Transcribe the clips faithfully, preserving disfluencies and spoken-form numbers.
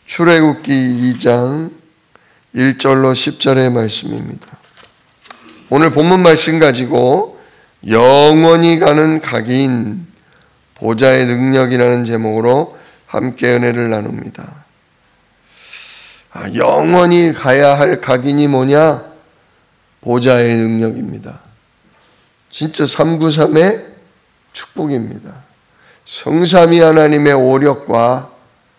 출애굽기 이 장 일 절로 십 절의 말씀입니다. 오늘 본문 말씀 가지고 영원히 가는 각인 보좌의 능력이라는 제목으로 함께 은혜를 나눕니다. 아, 영원히 가야 할 각인이 뭐냐? 보좌의 능력입니다. 진짜 삼구삼의 축복입니다. 성삼위 하나님의 오력과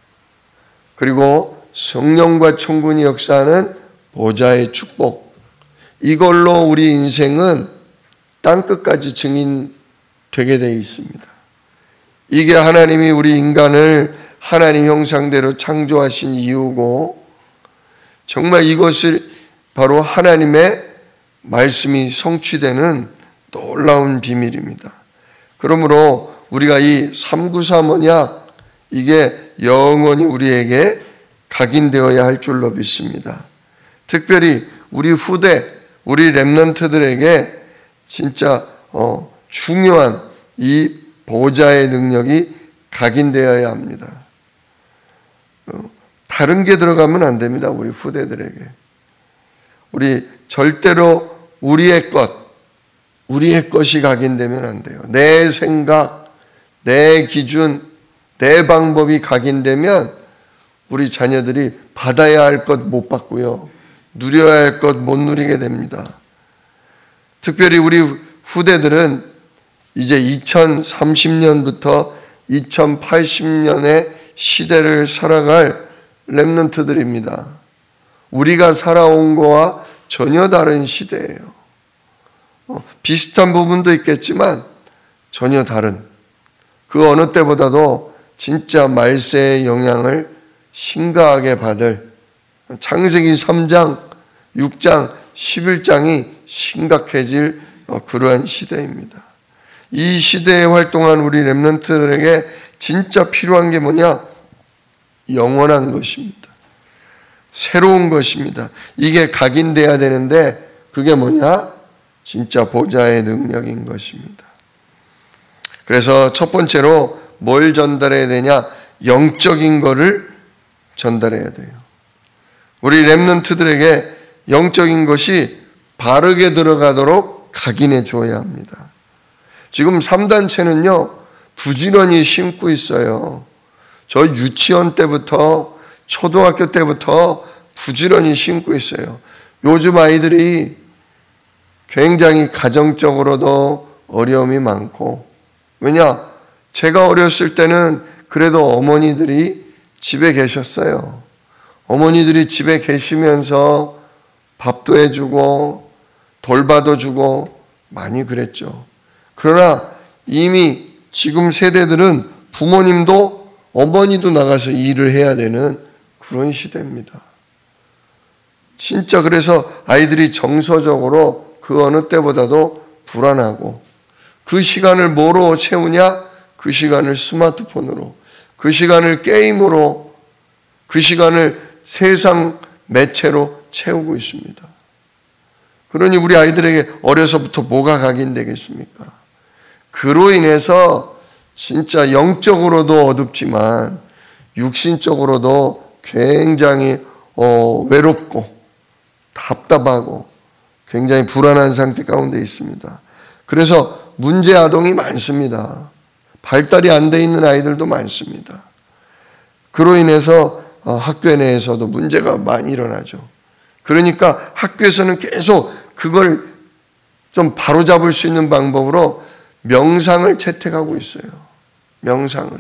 그리고 성령과 천군이 역사하는 보좌의 축복, 이걸로 우리 인생은 땅끝까지 증인되게 되어 있습니다. 이게 하나님이 우리 인간을 하나님 형상대로 창조하신 이유고, 정말 이것을 바로 하나님의 말씀이 성취되는 놀라운 비밀입니다. 그러므로 우리가 이 삼구삼 뭐냐? 이게 영원히 우리에게 각인되어야 할 줄로 믿습니다. 특별히 우리 후대, 우리 렘넌트들에게 진짜 어, 중요한 이 보좌의 능력이 각인되어야 합니다. 어, 다른 게 들어가면 안 됩니다. 우리 후대들에게. 우리 절대로 우리의 것, 우리의 것이 각인되면 안 돼요. 내 생각, 내 기준, 내 방법이 각인되면 우리 자녀들이 받아야 할 것 못 받고요. 누려야 할 것 못 누리게 됩니다. 특별히 우리 후대들은 이제 이천삼십 년부터 이천팔십 년의 시대를 살아갈 렘넌트들입니다. 우리가 살아온 거와 전혀 다른 시대예요. 어, 비슷한 부분도 있겠지만 전혀 다른, 그 어느 때보다도 진짜 말세의 영향을 심각하게 받을 창세기 삼 장, 육 장, 십일 장이 심각해질 그러한 시대입니다. 이 시대에 활동한 우리 렘넌트들에게 진짜 필요한 게 뭐냐? 영원한 것입니다. 새로운 것입니다. 이게 각인돼야 되는데 그게 뭐냐? 진짜 보좌의 능력인 것입니다. 그래서 첫 번째로 뭘 전달해야 되냐? 영적인 거를 전달해야 돼요. 우리 렘넌트들에게 영적인 것이 바르게 들어가도록 각인해 줘야 합니다. 지금 삼 단체는요, 부지런히 심고 있어요. 저 유치원 때부터, 초등학교 때부터 부지런히 심고 있어요. 요즘 아이들이 굉장히 가정적으로도 어려움이 많고, 왜냐? 제가 어렸을 때는 그래도 어머니들이 집에 계셨어요. 어머니들이 집에 계시면서 밥도 해주고 돌봐도 주고 많이 그랬죠. 그러나 이미 지금 세대들은 부모님도 어머니도 나가서 일을 해야 되는 그런 시대입니다. 진짜 그래서 아이들이 정서적으로 그 어느 때보다도 불안하고, 그 시간을 뭐로 채우냐? 그 시간을 스마트폰으로, 그 시간을 게임으로, 그 시간을 세상 매체로 채우고 있습니다. 그러니 우리 아이들에게 어려서부터 뭐가 각인되겠습니까? 그로 인해서 진짜 영적으로도 어둡지만 육신적으로도 굉장히 어, 외롭고 답답하고 굉장히 불안한 상태 가운데 있습니다. 그래서 문제 아동이 많습니다. 발달이 안 돼 있는 아이들도 많습니다. 그로 인해서 학교 내에서도 문제가 많이 일어나죠. 그러니까 학교에서는 계속 그걸 좀 바로잡을 수 있는 방법으로 명상을 채택하고 있어요. 명상을.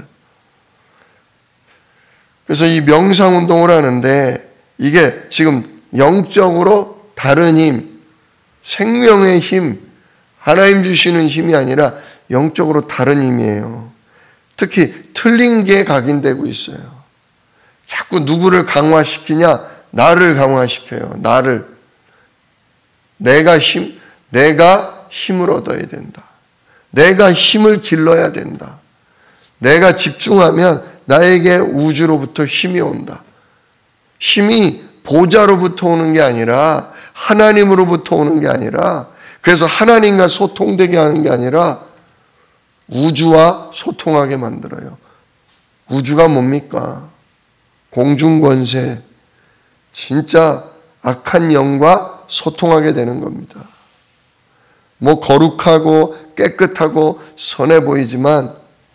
그래서 이 명상 운동을 하는데 이게 지금 영적으로 다른 힘, 생명의 힘, 하나님 주시는 힘이 아니라 영적으로 다른 힘이에요. 특히 틀린 게 각인되고 있어요. 자꾸 누구를 강화시키냐? 나를 강화시켜요. 나를. 내가 힘, 내가 힘을 얻어야 된다. 내가 힘을 길러야 된다. 내가 집중하면 나에게 우주로부터 힘이 온다. 힘이 보좌로부터 오는 게 아니라 하나님으로부터 오는 게 아니라, 그래서 하나님과 소통되게 하는 게 아니라 우주와 소통하게 만들어요. 우주가 뭡니까? 공중권세, 진짜 악한 영과 소통하게 되는 겁니다. 뭐 거룩하고 깨끗하고 선해 보이지만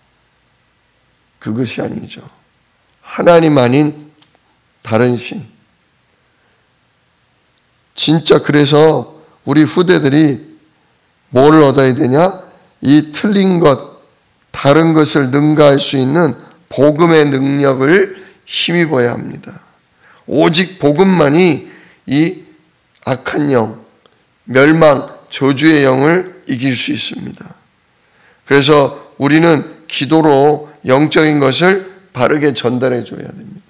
그것이 아니죠. 하나님 아닌 다른 신. 진짜 그래서 우리 후대들이 뭘 얻어야 되냐? 이 틀린 것, 다른 것을 능가할 수 있는 복음의 능력을 힘입어야 합니다. 오직 복음만이 이 악한 영, 멸망, 저주의 영을 이길 수 있습니다. 그래서 우리는 기도로 영적인 것을 바르게 전달해 줘야 됩니다.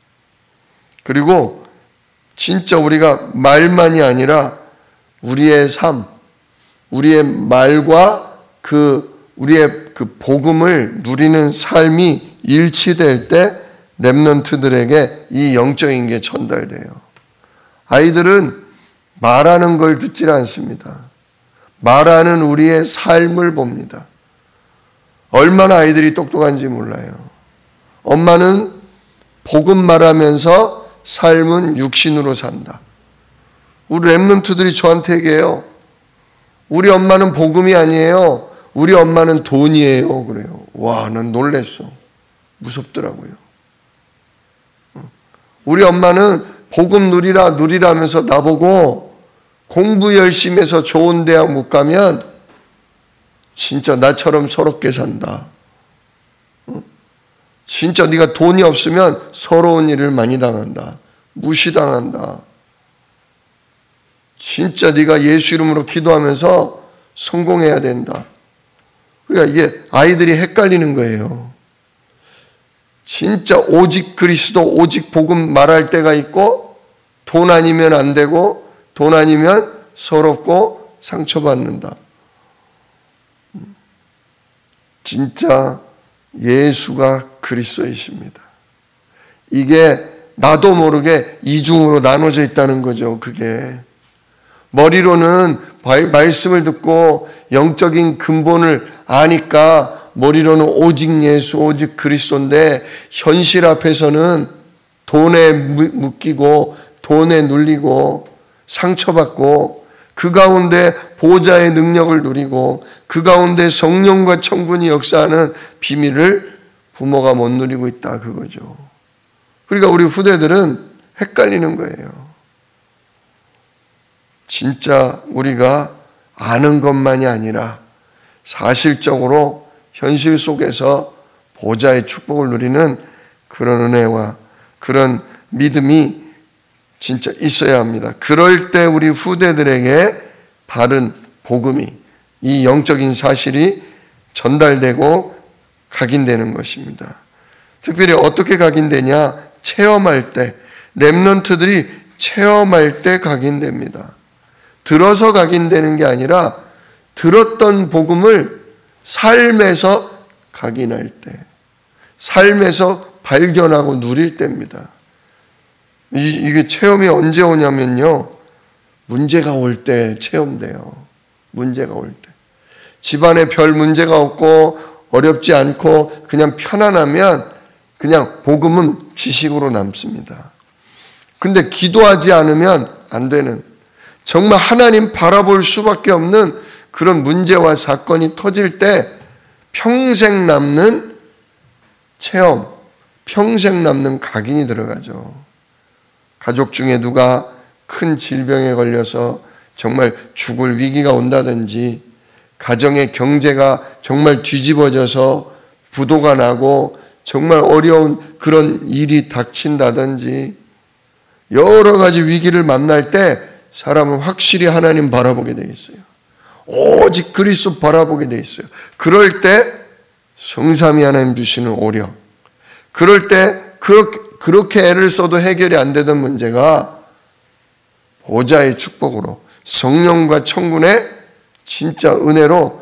그리고 진짜 우리가 말만이 아니라 우리의 삶, 우리의 말과 그 우리의 그 복음을 누리는 삶이 일치될 때 렘넌트들에게 이 영적인 게 전달돼요. 아이들은 말하는 걸 듣지 않습니다. 말하는 우리의 삶을 봅니다. 얼마나 아이들이 똑똑한지 몰라요. 엄마는 복음 말하면서 삶은 육신으로 산다. 우리 렘넌트들이 저한테 얘기해요. 우리 엄마는 복음이 아니에요. 우리 엄마는 돈이에요. 그래요. 와, 난 놀랬어. 무섭더라고요. 우리 엄마는 복음 누리라 누리라면서 나보고 공부 열심히 해서 좋은 대학 못 가면 진짜 나처럼 서럽게 산다. 진짜 네가 돈이 없으면 서러운 일을 많이 당한다. 무시당한다. 진짜 네가 예수 이름으로 기도하면서 성공해야 된다. 그러니까 이게 아이들이 헷갈리는 거예요. 진짜 오직 그리스도, 오직 복음 말할 때가 있고 돈 아니면 안 되고 돈 아니면 서럽고 상처받는다. 진짜 예수가 그리스도이십니다. 이게 나도 모르게 이중으로 나눠져 있다는 거죠. 그게 머리로는 말씀을 듣고 영적인 근본을 아니까 머리로는 오직 예수, 오직 그리스도인데 현실 앞에서는 돈에 묶이고 돈에 눌리고 상처받고 그 가운데 보좌의 능력을 누리고 그 가운데 성령과 천군이 역사하는 비밀을 부모가 못 누리고 있다 그거죠. 그러니까 우리 후대들은 헷갈리는 거예요. 진짜 우리가 아는 것만이 아니라 사실적으로 현실 속에서 보좌의 축복을 누리는 그런 은혜와 그런 믿음이 진짜 있어야 합니다. 그럴 때 우리 후대들에게 바른 복음이, 이 영적인 사실이 전달되고 각인되는 것입니다. 특별히 어떻게 각인되냐? 체험할 때, 렘넌트들이 체험할 때 각인됩니다. 들어서 각인되는 게 아니라 들었던 복음을 삶에서 각인할 때, 삶에서 발견하고 누릴 때입니다. 이, 이게 체험이 언제 오냐면요. 문제가 올 때 체험돼요. 문제가 올 때. 집안에 별 문제가 없고 어렵지 않고 그냥 편안하면 그냥 복음은 지식으로 남습니다. 근데 기도하지 않으면 안 되는, 정말 하나님 바라볼 수밖에 없는 그런 문제와 사건이 터질 때 평생 남는 체험, 평생 남는 각인이 들어가죠. 가족 중에 누가 큰 질병에 걸려서 정말 죽을 위기가 온다든지, 가정의 경제가 정말 뒤집어져서 부도가 나고 정말 어려운 그런 일이 닥친다든지, 여러 가지 위기를 만날 때 사람은 확실히 하나님 바라보게 돼 있어요. 오직 그리스도 바라보게 돼 있어요. 그럴 때 성삼위 하나님 주시는 오력, 그럴 때 그렇게, 그렇게 애를 써도 해결이 안 되던 문제가 보좌의 축복으로 성령과 천군의 진짜 은혜로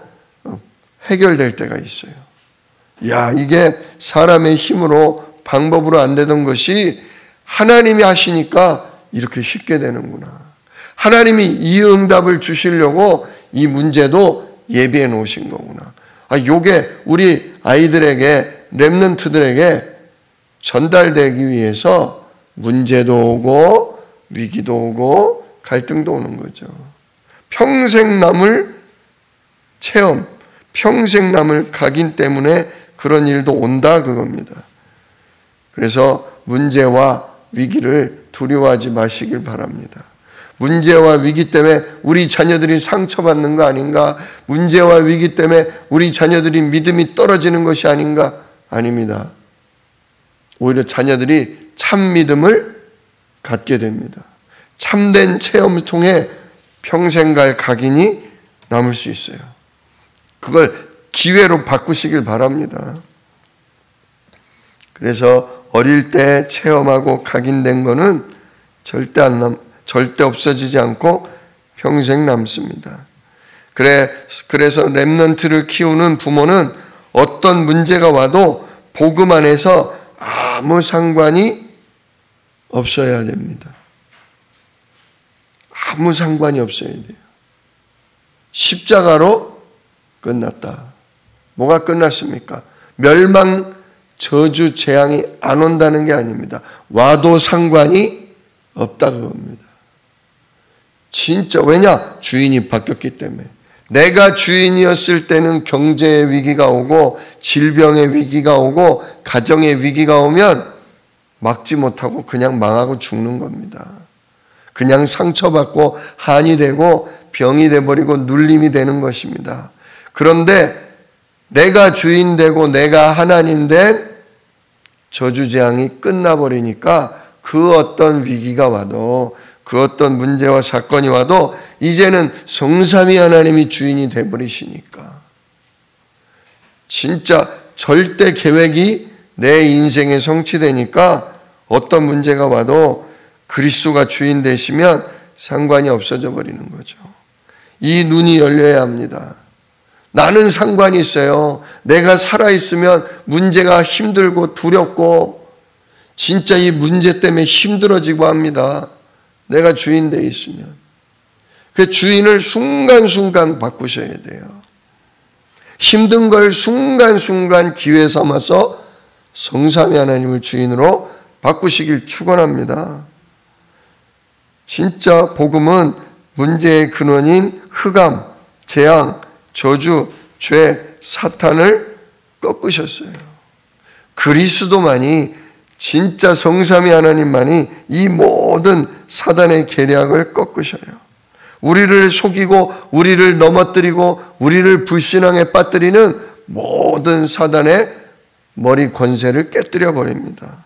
해결될 때가 있어요. 야, 이게 사람의 힘으로 방법으로 안 되던 것이 하나님이 하시니까 이렇게 쉽게 되는구나. 하나님이 이 응답을 주시려고 이 문제도 예비해 놓으신 거구나. 아, 요게 우리 아이들에게, 렘넌트들에게 전달되기 위해서 문제도 오고 위기도 오고 갈등도 오는 거죠. 평생 남을 체험, 평생 남을 각인 때문에 그런 일도 온다 그겁니다. 그래서 문제와 위기를 두려워하지 마시길 바랍니다. 문제와 위기 때문에 우리 자녀들이 상처받는 거 아닌가? 문제와 위기 때문에 우리 자녀들이 믿음이 떨어지는 것이 아닌가? 아닙니다. 오히려 자녀들이 참 믿음을 갖게 됩니다. 참된 체험을 통해 평생 갈 각인이 남을 수 있어요. 그걸 기회로 바꾸시길 바랍니다. 그래서 어릴 때 체험하고 각인된 거는 절대 안 남, 절대 없어지지 않고 평생 남습니다. 그래, 그래서 렘넌트를 키우는 부모는 어떤 문제가 와도 복음 안에서 아무 상관이 없어야 됩니다. 아무 상관이 없어야 돼요. 십자가로 끝났다. 뭐가 끝났습니까? 멸망, 저주, 재앙이 안 온다는 게 아닙니다. 와도 상관이 없다 그겁니다. 진짜 왜냐? 주인이 바뀌었기 때문에. 내가 주인이었을 때는 경제의 위기가 오고 질병의 위기가 오고 가정의 위기가 오면 막지 못하고 그냥 망하고 죽는 겁니다. 그냥 상처받고 한이 되고 병이 돼버리고 눌림이 되는 것입니다. 그런데 내가 주인 되고 내가 하나님 된 저주재앙이 끝나버리니까 그 어떤 위기가 와도 그 어떤 문제와 사건이 와도 이제는 성삼위 하나님이 주인이 돼버리시니까 진짜 절대 계획이 내 인생에 성취되니까 어떤 문제가 와도 그리스도가 주인 되시면 상관이 없어져 버리는 거죠. 이 눈이 열려야 합니다. 나는 상관이 있어요. 내가 살아있으면 문제가 힘들고 두렵고 진짜 이 문제 때문에 힘들어지고 합니다. 내가 주인 돼 있으면. 그 주인을 순간순간 바꾸셔야 돼요. 힘든 걸 순간순간 기회 삼아서 성삼위 하나님을 주인으로 바꾸시길 축원합니다. 진짜 복음은 문제의 근원인 흑암, 재앙, 저주, 죄, 사탄을 꺾으셨어요. 그리스도만이 진짜 성삼위 하나님만이 이 모든 사단의 계략을 꺾으셔요. 우리를 속이고 우리를 넘어뜨리고 우리를 불신앙에 빠뜨리는 모든 사단의 머리 권세를 깨뜨려 버립니다.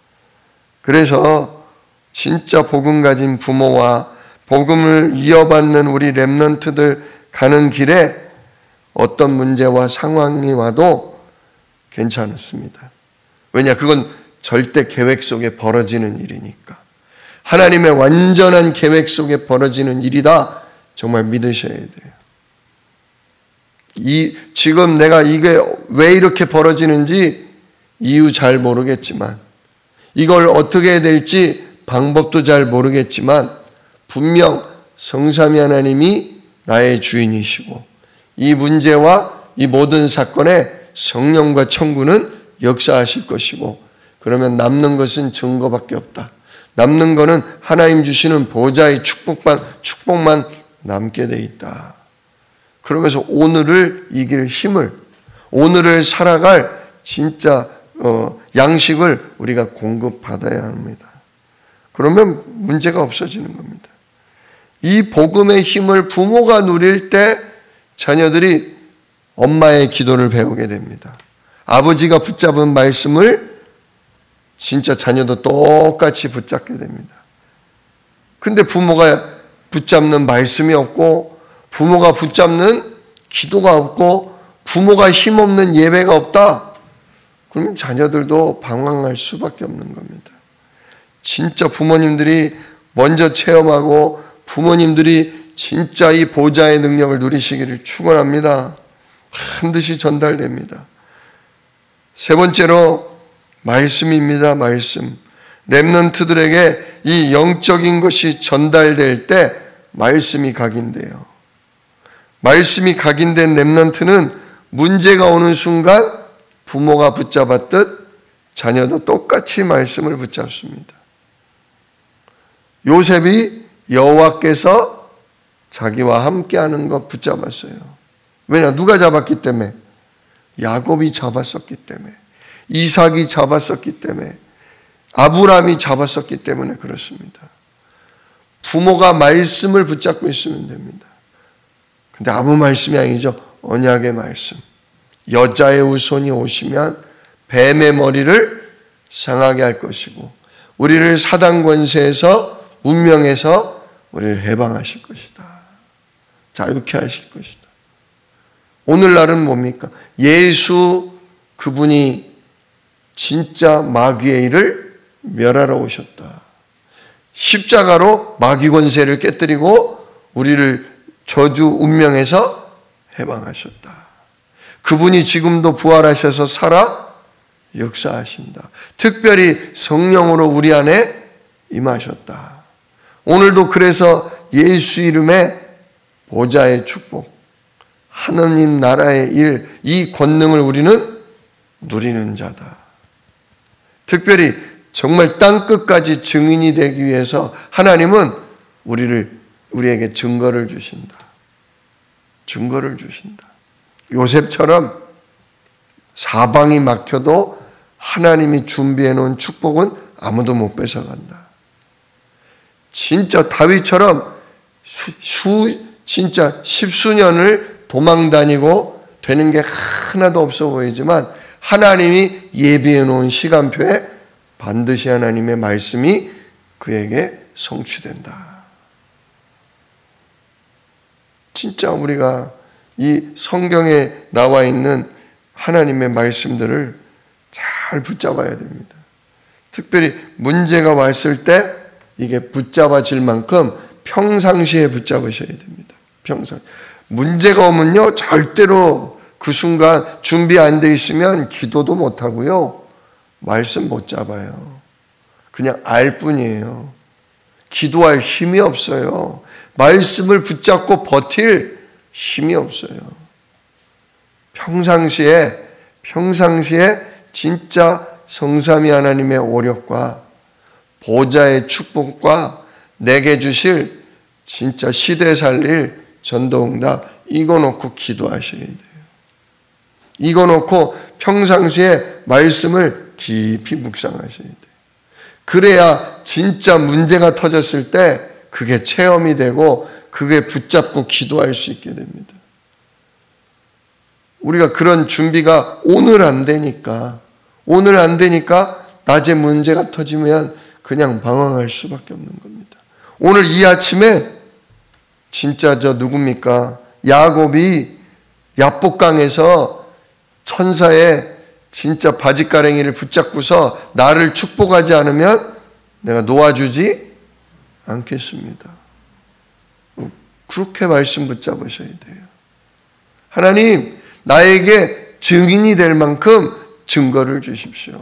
그래서 진짜 복음 가진 부모와 복음을 이어받는 우리 렘넌트들 가는 길에 어떤 문제와 상황이 와도 괜찮습니다. 왜냐? 그건 절대 계획 속에 벌어지는 일이니까. 하나님의 완전한 계획 속에 벌어지는 일이다. 정말 믿으셔야 돼요. 이, 지금 내가 이게 왜 이렇게 벌어지는지 이유 잘 모르겠지만, 이걸 어떻게 해야 될지 방법도 잘 모르겠지만, 분명 성삼위 하나님이 나의 주인이시고, 이 문제와 이 모든 사건에 성령과 천군은 역사하실 것이고, 그러면 남는 것은 증거밖에 없다. 남는 것은 하나님 주시는 보좌의 축복만, 축복만 남게 돼 있다. 그러면서 오늘을 이길 힘을, 오늘을 살아갈 진짜 어, 양식을 우리가 공급받아야 합니다. 그러면 문제가 없어지는 겁니다. 이 복음의 힘을 부모가 누릴 때 자녀들이 엄마의 기도를 배우게 됩니다. 아버지가 붙잡은 말씀을 진짜 자녀도 똑같이 붙잡게 됩니다. 근데 부모가 붙잡는 말씀이 없고 부모가 붙잡는 기도가 없고 부모가 힘없는 예배가 없다. 그럼 자녀들도 방황할 수밖에 없는 겁니다. 진짜 부모님들이 먼저 체험하고 부모님들이 진짜 이 보좌의 능력을 누리시기를 축원합니다. 반드시 전달됩니다. 세 번째로 말씀입니다. 말씀. 렘넌트들에게 이 영적인 것이 전달될 때 말씀이 각인돼요. 말씀이 각인된 렘넌트는 문제가 오는 순간 부모가 붙잡았듯 자녀도 똑같이 말씀을 붙잡습니다. 요셉이 여호와께서 자기와 함께하는 것 붙잡았어요. 왜냐? 누가 잡았기 때문에? 야곱이 잡았었기 때문에, 이삭이 잡았었기 때문에, 아브라함이 잡았었기 때문에 그렇습니다. 부모가 말씀을 붙잡고 있으면 됩니다. 근데 아무 말씀이 아니죠. 언약의 말씀. 여자의 후손이 오시면 뱀의 머리를 상하게 할 것이고 우리를 사단 권세에서 운명에서 우리를 해방하실 것이다. 자유케 하실 것이다. 오늘날은 뭡니까? 예수 그분이 진짜 마귀의 일을 멸하러 오셨다. 십자가로 마귀 권세를 깨뜨리고 우리를 저주 운명에서 해방하셨다. 그분이 지금도 부활하셔서 살아 역사하신다. 특별히 성령으로 우리 안에 임하셨다. 오늘도 그래서 예수 이름의 보좌의 축복, 하느님 나라의 일, 이 권능을 우리는 누리는 자다. 특별히 정말 땅끝까지 증인이 되기 위해서 하나님은 우리를, 우리에게 증거를 주신다. 증거를 주신다. 요셉처럼 사방이 막혀도 하나님이 준비해 놓은 축복은 아무도 못 뺏어간다. 진짜 다윗처럼 수, 수 진짜 십수년을 도망 다니고 되는 게 하나도 없어 보이지만 하나님이 예비해 놓은 시간표에 반드시 하나님의 말씀이 그에게 성취된다. 진짜 우리가 이 성경에 나와 있는 하나님의 말씀들을 잘 붙잡아야 됩니다. 특별히 문제가 왔을 때 이게 붙잡아질 만큼 평상시에 붙잡으셔야 됩니다. 평상. 문제가 오면요, 절대로 그 순간 준비 안 돼 있으면 기도도 못 하고요, 말씀 못 잡아요. 그냥 알 뿐이에요. 기도할 힘이 없어요. 말씀을 붙잡고 버틸 힘이 없어요. 평상시에, 평상시에 진짜 성삼위 하나님의 오력과 보좌의 축복과 내게 주실 진짜 시대 살릴 전도응답, 이거 놓고 기도하셔야 돼요. 이거 놓고 평상시에 말씀을 깊이 묵상하셔야 돼요. 그래야 진짜 문제가 터졌을 때 그게 체험이 되고 그게 붙잡고 기도할 수 있게 됩니다. 우리가 그런 준비가 오늘 안 되니까, 오늘 안 되니까 낮에 문제가 터지면 그냥 방황할 수밖에 없는 겁니다. 오늘 이 아침에 진짜 저 누굽니까? 야곱이 야복강에서 천사의 진짜 바짓가랭이를 붙잡고서 나를 축복하지 않으면 내가 놓아주지 않겠습니다. 그렇게 말씀 붙잡으셔야 돼요. 하나님, 나에게 증인이 될 만큼 증거를 주십시오.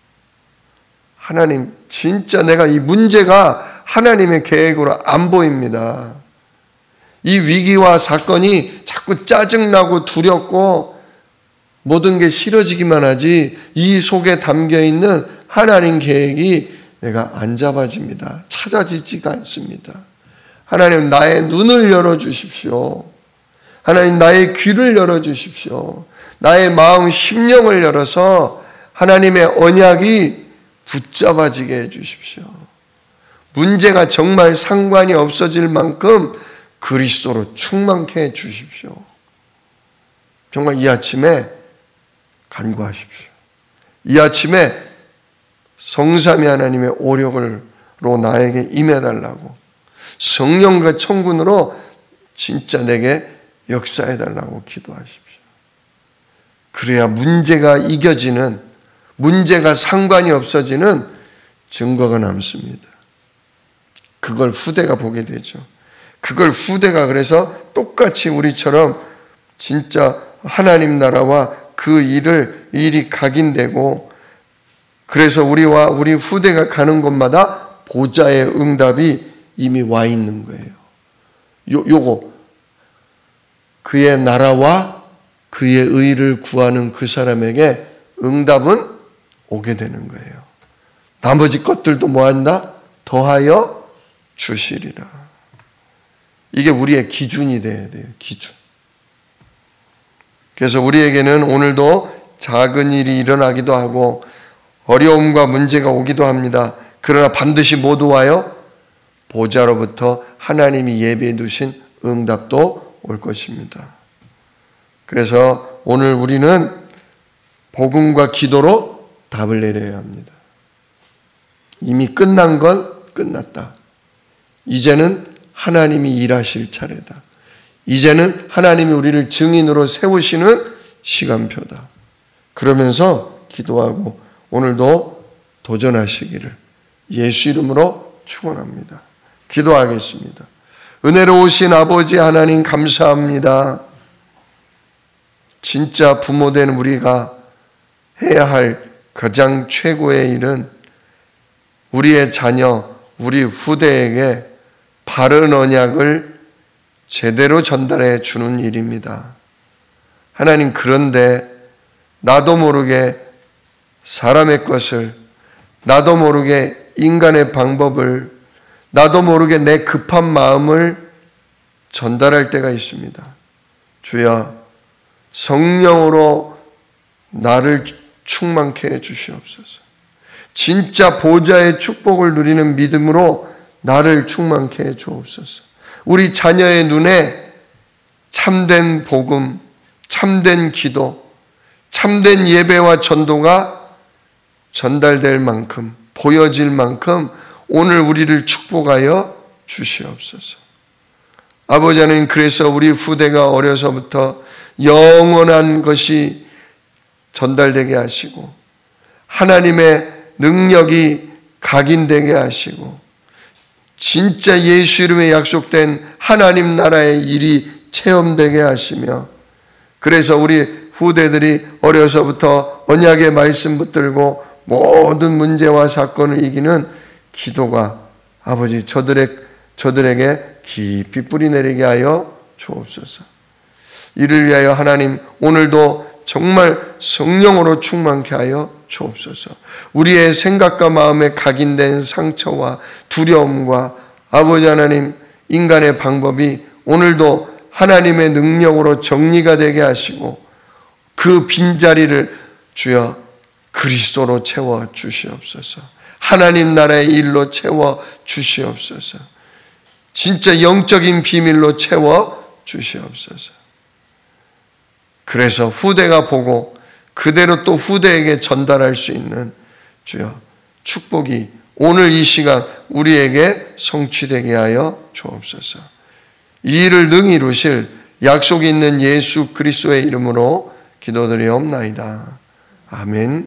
하나님, 진짜 내가 이 문제가 하나님의 계획으로 안 보입니다. 이 위기와 사건이 자꾸 짜증나고 두렵고 모든 게 싫어지기만 하지 이 속에 담겨있는 하나님 계획이 내가 안 잡아집니다. 찾아지지가 않습니다. 하나님, 나의 눈을 열어주십시오. 하나님, 나의 귀를 열어주십시오. 나의 마음 심령을 열어서 하나님의 언약이 붙잡아지게 해주십시오. 문제가 정말 상관이 없어질 만큼 그리스도로 충만케 해주십시오. 정말 이 아침에 간구하십시오. 이 아침에 성삼위 하나님의 오력으로 나에게 임해달라고, 성령과 천군으로 진짜 내게 역사해달라고 기도하십시오. 그래야 문제가 이겨지는, 문제가 상관이 없어지는 증거가 남습니다. 그걸 후대가 보게 되죠. 그걸 후대가 그래서 똑같이 우리처럼 진짜 하나님 나라와 그 일을, 일이 각인되고, 그래서 우리와 우리 후대가 가는 곳마다 보좌의 응답이 이미 와 있는 거예요. 요, 요거. 그의 나라와 그의 의를 구하는 그 사람에게 응답은 오게 되는 거예요. 나머지 것들도 뭐한다? 더하여 주시리라. 이게 우리의 기준이 돼야 돼요. 기준. 그래서 우리에게는 오늘도 작은 일이 일어나기도 하고 어려움과 문제가 오기도 합니다. 그러나 반드시 모두 와요. 보좌로부터 하나님이 예비해 두신 응답도 올 것입니다. 그래서 오늘 우리는 복음과 기도로 답을 내려야 합니다. 이미 끝난 건 끝났다. 이제는 하나님이 일하실 차례다. 이제는 하나님이 우리를 증인으로 세우시는 시간표다. 그러면서 기도하고 오늘도 도전하시기를 예수 이름으로 축원합니다. 기도하겠습니다. 은혜로우신 아버지 하나님 감사합니다. 진짜 부모된 우리가 해야 할 가장 최고의 일은 우리의 자녀, 우리 후대에게 바른 언약을 제대로 전달해 주는 일입니다. 하나님, 그런데 나도 모르게 사람의 것을, 나도 모르게 인간의 방법을, 나도 모르게 내 급한 마음을 전달할 때가 있습니다. 주여, 성령으로 나를 충만케 해 주시옵소서. 진짜 보좌의 축복을 누리는 믿음으로 나를 충만케 해 주옵소서. 우리 자녀의 눈에 참된 복음, 참된 기도, 참된 예배와 전도가 전달될 만큼, 보여질 만큼 오늘 우리를 축복하여 주시옵소서. 아버지 하나님, 그래서 우리 후대가 어려서부터 영원한 것이 전달되게 하시고 하나님의 능력이 각인되게 하시고 진짜 예수 이름에 약속된 하나님 나라의 일이 체험되게 하시며, 그래서 우리 후대들이 어려서부터 언약의 말씀 붙들고 모든 문제와 사건을 이기는 기도가 아버지 저들의, 저들에게 깊이 뿌리 내리게 하여 주옵소서. 이를 위하여 하나님 오늘도 정말 성령으로 충만케 하여 주옵소서. 우리의 생각과 마음에 각인된 상처와 두려움과 아버지 하나님 인간의 방법이 오늘도 하나님의 능력으로 정리가 되게 하시고 그 빈자리를 주여 그리스도로 채워 주시옵소서. 하나님 나라의 일로 채워 주시옵소서. 진짜 영적인 비밀로 채워 주시옵소서. 그래서 후대가 보고 그대로 또 후대에게 전달할 수 있는 주여 축복이 오늘 이 시간 우리에게 성취되게 하여 주옵소서. 이 일을 능히 이루실 약속이 있는 예수 그리스도의 이름으로 기도드리옵나이다. 아멘.